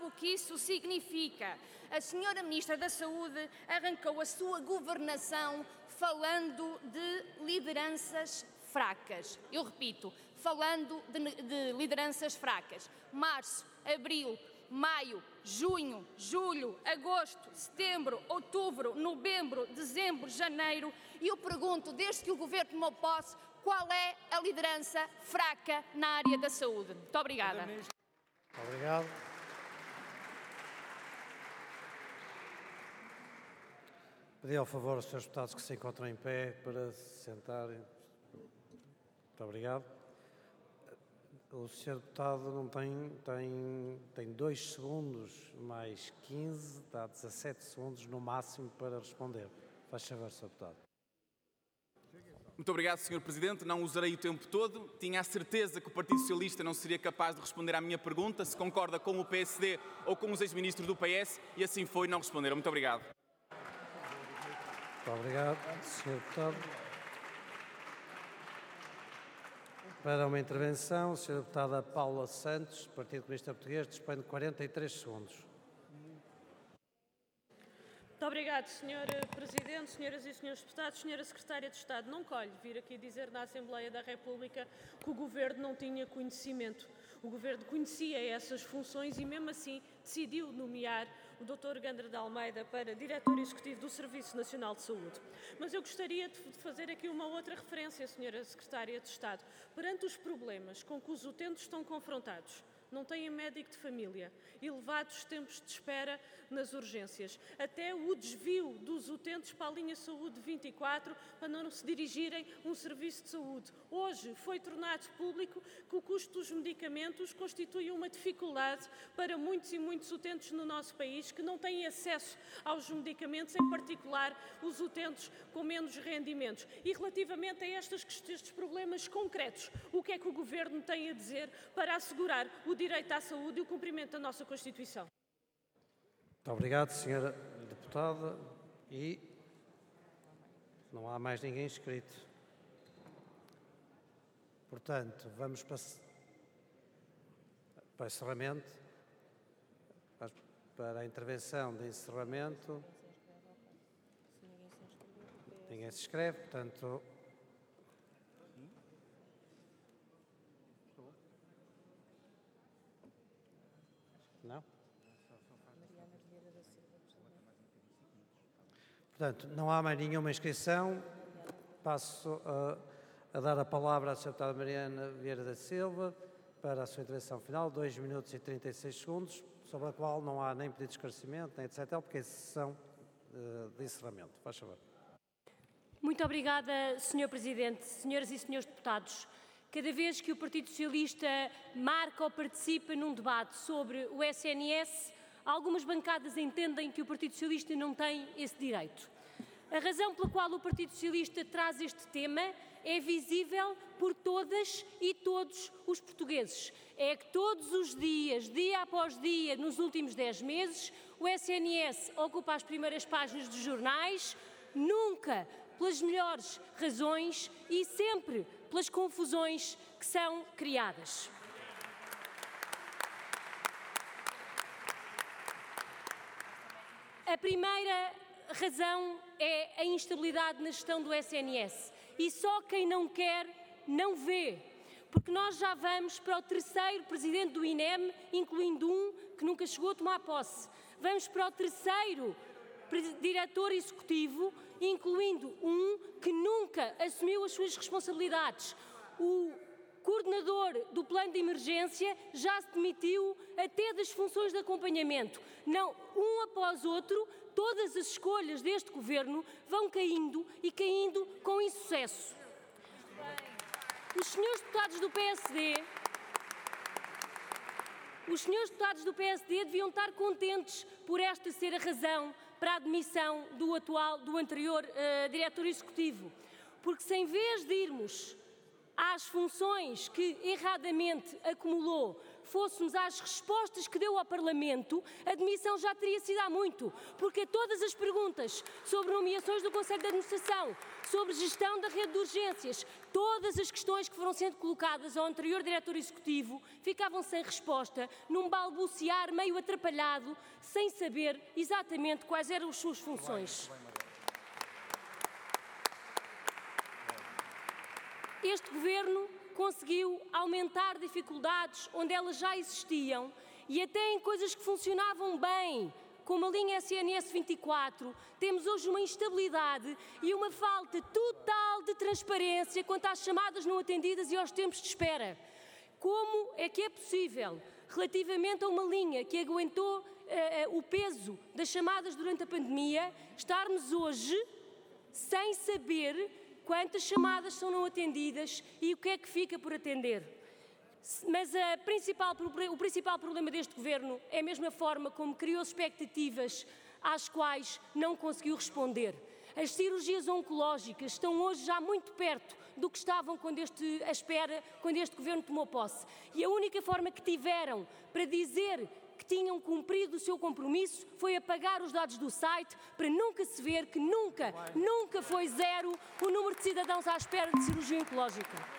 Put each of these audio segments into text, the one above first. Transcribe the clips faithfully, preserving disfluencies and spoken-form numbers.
sabe o que isso significa. A senhora Ministra da Saúde arrancou a sua governação falando de lideranças fracas. Eu repito, falando de, de lideranças fracas. Março, abril, maio, junho, julho, agosto, setembro, outubro, novembro, dezembro, janeiro. E eu pergunto, desde que o Governo tomou posse, qual é a liderança fraca na área da saúde? Muito obrigada. Obrigado. Pedi ao favor aos senhores deputados que se encontram em pé para se sentarem. Muito obrigado. O senhor deputado não tem, tem, tem dois segundos mais quinze, dá dezassete segundos no máximo para responder. Faz favor, senhor deputado. Muito obrigado, senhor Presidente. Não usarei o tempo todo. Tinha a certeza que o Partido Socialista não seria capaz de responder à minha pergunta, se concorda com o P S D ou com os ex-ministros do P S, e assim foi, não responderam. Muito obrigado. Muito obrigado, senhor Deputado. Para uma intervenção, a senhora Deputada Paula Santos, Partido Comunista Português, dispõe de quarenta e três segundos. Muito obrigado, senhor Presidente, senhoras e senhores deputados. Senhora Secretária de Estado, não colhe vir aqui dizer na Assembleia da República que o Governo não tinha conhecimento. O Governo conhecia essas funções e, mesmo assim, decidiu nomear o doutor Gandra de Almeida para Diretor Executivo do Serviço Nacional de Saúde. Mas eu gostaria de fazer aqui uma outra referência, senhora Secretária de Estado. Perante os problemas com que os utentes estão confrontados, não têm médico de família, elevados tempos de espera nas urgências, até o desvio dos utentes para a linha Saúde vinte e quatro para não se dirigirem um serviço de saúde. Hoje foi tornado público que o custo dos medicamentos constitui uma dificuldade para muitos e muitos utentes no nosso país que não têm acesso aos medicamentos, em particular os utentes com menos rendimentos. E relativamente a estes, estes problemas concretos, o que é que o Governo tem a dizer para assegurar o direito à saúde e o cumprimento da nossa Constituição? Muito obrigado, senhora Deputada. E não há mais ninguém inscrito. Portanto, vamos para, para o encerramento, para a intervenção de encerramento. Ninguém se inscreve, portanto... Não? Portanto, não há mais nenhuma inscrição. Passo a, a dar a palavra à senhora Deputada Mariana Vieira da Silva para a sua intervenção final, dois minutos e trinta e seis segundos, sobre a qual não há nem pedido de esclarecimento, nem etcétera, porque é sessão uh, de encerramento. Faz favor. Muito obrigada, senhor Presidente. Senhoras e senhores deputados, cada vez que o Partido Socialista marca ou participa num debate sobre o S N S, algumas bancadas entendem que o Partido Socialista não tem esse direito. A razão pela qual o Partido Socialista traz este tema é visível por todas e todos os portugueses. É que todos os dias, dia após dia, nos últimos dez meses, o S N S ocupa as primeiras páginas dos jornais, nunca pelas melhores razões e sempre pelas confusões que são criadas. A primeira razão é a instabilidade na gestão do S N S. E só quem não quer, não vê. Porque nós já vamos para o terceiro presidente do I N E M, incluindo um que nunca chegou a tomar posse. Vamos para o terceiro diretor executivo, incluindo um que nunca assumiu as suas responsabilidades. O coordenador do plano de emergência já se demitiu até das funções de acompanhamento. Não, um após outro, todas as escolhas deste governo vão caindo e caindo com insucesso. Os senhores deputados do P S D, os senhores deputados do P S D deviam estar contentes por esta ser a razão para a admissão do atual, do anterior uh, diretor executivo. Porque se em vez de irmos às funções que erradamente acumulou, fôssemos às respostas que deu ao Parlamento, a demissão já teria sido há muito, porque todas as perguntas sobre nomeações do Conselho de Administração, sobre gestão da rede de urgências, todas as questões que foram sendo colocadas ao anterior diretor executivo ficavam sem resposta, num balbuciar meio atrapalhado, sem saber exatamente quais eram as suas funções. Este Governo conseguiu aumentar dificuldades onde elas já existiam e até em coisas que funcionavam bem, como a linha S N S vinte e quatro, temos hoje uma instabilidade e uma falta total de transparência quanto às chamadas não atendidas e aos tempos de espera. Como é que é possível, relativamente a uma linha que aguentou uh, uh, o peso das chamadas durante a pandemia, estarmos hoje sem saber quantas chamadas são não atendidas e o que é que fica por atender? Mas a principal, o principal problema deste Governo é a mesma forma como criou expectativas às quais não conseguiu responder. As cirurgias oncológicas estão hoje já muito perto do que estavam quando este, à espera, quando este Governo tomou posse. E a única forma que tiveram para dizer que tinham cumprido o seu compromisso foi apagar os dados do site para nunca se ver que nunca, nunca foi zero o número de cidadãos à espera de cirurgia oncológica.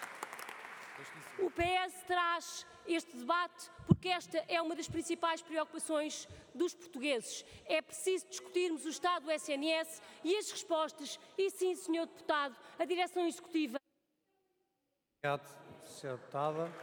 O P S traz este debate porque esta é uma das principais preocupações dos portugueses. É preciso discutirmos o estado do S N S e as respostas, e sim, senhor Deputado, a direção executiva. Obrigado, senhora Deputada.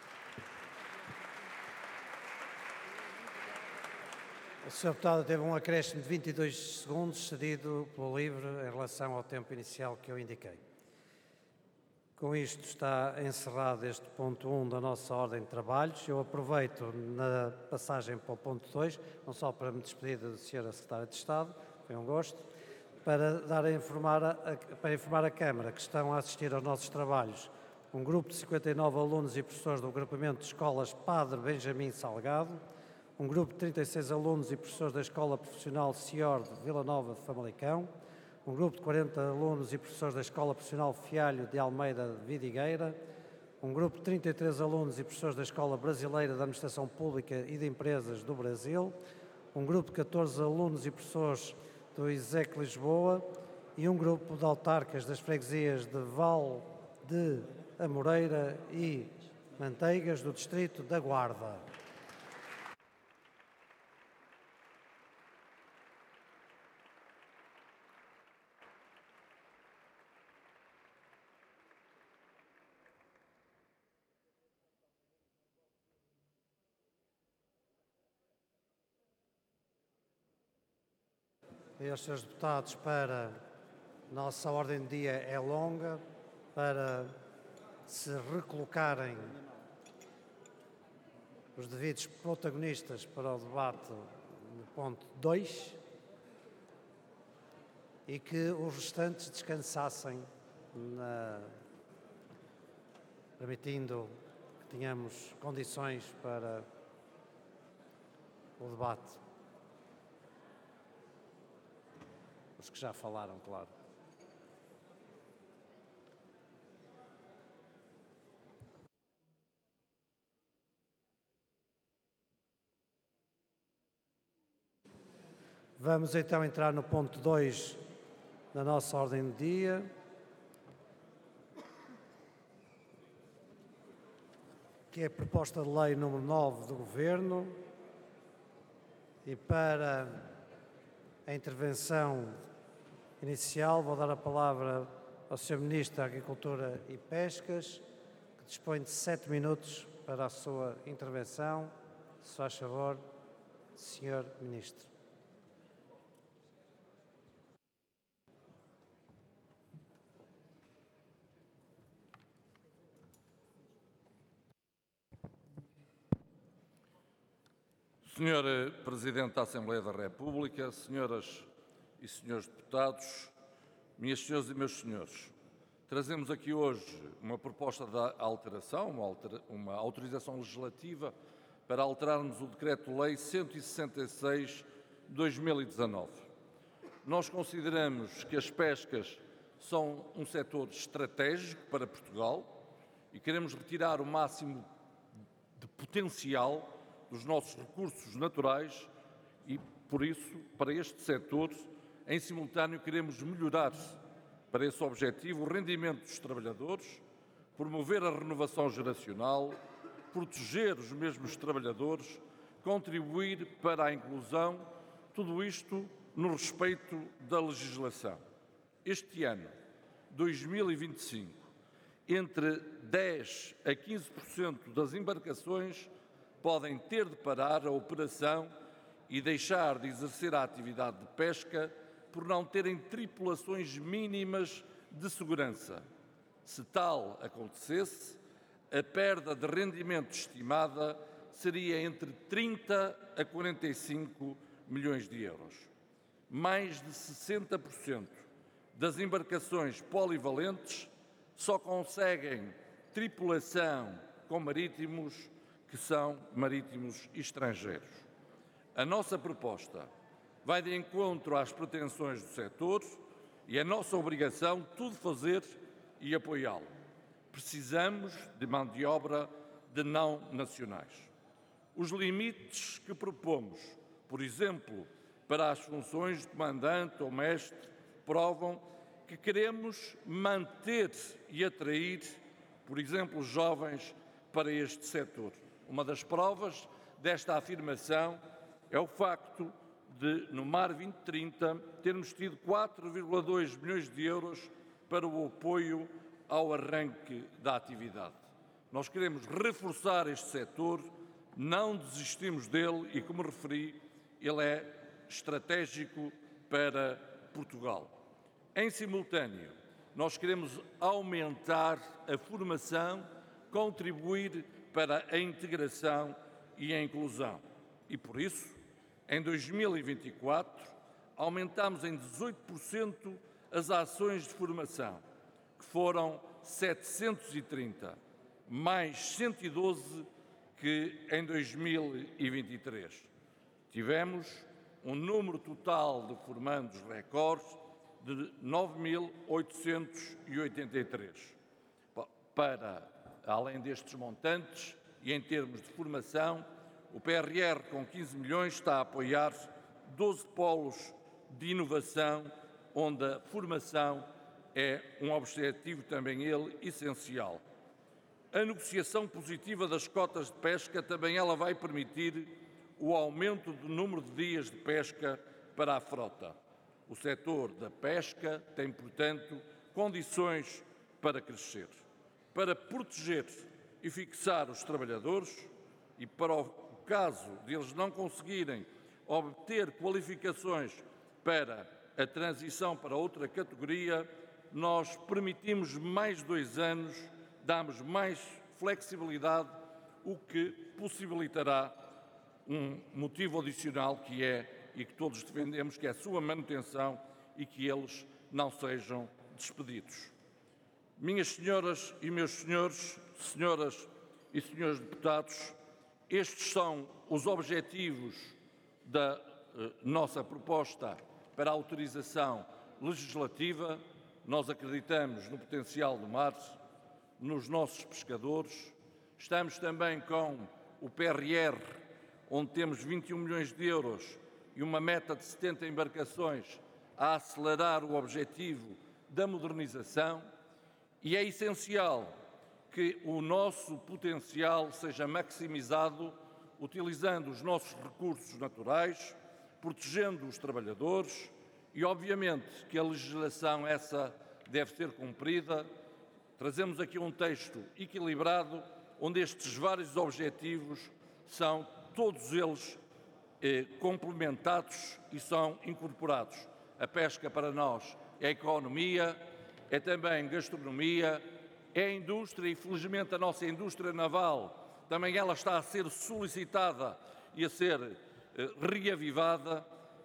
A senhora Deputada teve um acréscimo de vinte e dois segundos cedido pelo LIVRE em relação ao tempo inicial que eu indiquei. Com isto está encerrado este ponto um da nossa ordem de trabalhos. Eu aproveito na passagem para o ponto dois, não só para me despedir da senhora Secretária de Estado, foi um gosto, para, dar a informar a, para informar a Câmara que estão a assistir aos nossos trabalhos um grupo de cinquenta e nove alunos e professores do agrupamento de escolas Padre Benjamin Salgado, um grupo de trinta e seis alunos e professores da Escola Profissional Cior de Vila Nova de Famalicão, um grupo de quarenta alunos e professores da Escola Profissional Fialho de Almeida de Vidigueira, um grupo de trinta e três alunos e professores da Escola Brasileira de Administração Pública e de Empresas do Brasil, um grupo de catorze alunos e professores do I S E C Lisboa e um grupo de autarcas das freguesias de Val de Amoreira e Manteigas do Distrito da Guarda. Aos senhores deputados, para a nossa ordem de dia é longa, para se recolocarem os devidos protagonistas para o debate no ponto dois e que os restantes descansassem, na, permitindo que tenhamos condições para o debate. Os que já falaram, claro. Vamos então entrar no ponto dois da nossa ordem de dia, que é a proposta de lei número nove do Governo, e para a intervenção inicial vou dar a palavra ao senhor Ministro da Agricultura e Pescas, que dispõe de sete minutos para a sua intervenção. Se faz favor, senhor Ministro. senhor Presidente da Assembleia da República, senhoras e senhores deputados, minhas senhoras e meus senhores, trazemos aqui hoje uma proposta de alteração, uma, altera, uma autorização legislativa para alterarmos o Decreto-Lei cento e sessenta e seis de dois mil e dezanove. Nós consideramos que as pescas são um setor estratégico para Portugal e queremos retirar o máximo de potencial dos nossos recursos naturais e, por isso, para este setor, em simultâneo, queremos melhorar, para esse objetivo, o rendimento dos trabalhadores, promover a renovação geracional, proteger os mesmos trabalhadores, contribuir para a inclusão, tudo isto no respeito da legislação. Este ano, dois mil e vinte e cinco, entre dez a quinze por cento das embarcações podem ter de parar a operação e deixar de exercer a atividade de pesca por não terem tripulações mínimas de segurança. Se tal acontecesse, a perda de rendimento estimada seria entre trinta a quarenta e cinco milhões de euros. Mais de sessenta por cento das embarcações polivalentes só conseguem tripulação com marítimos que são marítimos estrangeiros. A nossa proposta vai de encontro às pretensões do setor e é nossa obrigação tudo fazer e apoiá-lo. Precisamos de mão de obra de não nacionais. Os limites que propomos, por exemplo, para as funções de comandante ou mestre, provam que queremos manter e atrair, por exemplo, jovens para este setor. Uma das provas desta afirmação é o facto de, no Mar vinte trinta, termos tido quatro vírgula dois milhões de euros para o apoio ao arranque da atividade. Nós queremos reforçar este setor, não desistimos dele e, como referi, ele é estratégico para Portugal. Em simultâneo, nós queremos aumentar a formação, contribuir para a integração e a inclusão. E, por isso, em dois mil e vinte e quatro, aumentamos em dezoito por cento as ações de formação, que foram setecentos e trinta, mais cento e doze que em dois mil e vinte e três. Tivemos um número total de formandos recorde de nove mil oitocentos e oitenta e três. Para, além destes montantes, e em termos de formação, o P R R, com quinze milhões, está a apoiar doze polos de inovação, onde a formação é um objetivo também ele essencial. A negociação positiva das cotas de pesca também ela vai permitir o aumento do número de dias de pesca para a frota. O setor da pesca tem, portanto, condições para crescer. Para proteger e fixar os trabalhadores e para o caso de eles não conseguirem obter qualificações para a transição para outra categoria, nós permitimos mais dois anos, damos mais flexibilidade, o que possibilitará um motivo adicional que é, e que todos defendemos, que é a sua manutenção e que eles não sejam despedidos. Minhas senhoras e meus senhores, senhoras e senhores deputados, estes são os objetivos da eh, nossa proposta para a autorização legislativa. Nós acreditamos no potencial do mar, nos nossos pescadores. Estamos também com o P R R, onde temos vinte e um milhões de euros e uma meta de setenta embarcações a acelerar o objetivo da modernização. E é essencial que o nosso potencial seja maximizado utilizando os nossos recursos naturais, protegendo os trabalhadores e, obviamente, que a legislação essa deve ser cumprida. Trazemos aqui um texto equilibrado, onde estes vários objetivos são todos eles eh, complementados e são incorporados. A pesca para nós é economia, é também gastronomia, é a indústria e, felizmente, a nossa indústria naval, também ela está a ser solicitada e a ser eh, reavivada,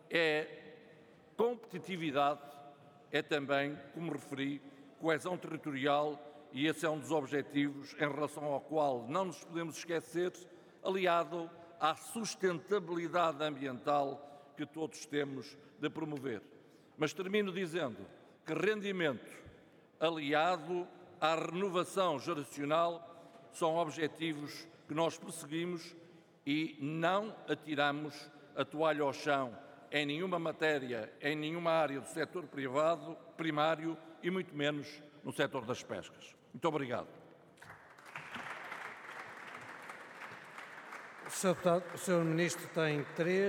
é competitividade, é também, como referi, coesão territorial, e esse é um dos objetivos em relação ao qual não nos podemos esquecer, aliado à sustentabilidade ambiental que todos temos de promover. Mas termino dizendo que rendimento aliado à renovação geracional são objetivos que nós perseguimos e não atiramos a toalha ao chão em nenhuma matéria, em nenhuma área do setor privado, primário e muito menos no setor das pescas. Muito obrigado. O senhor Deputado, o senhor Ministro tem três.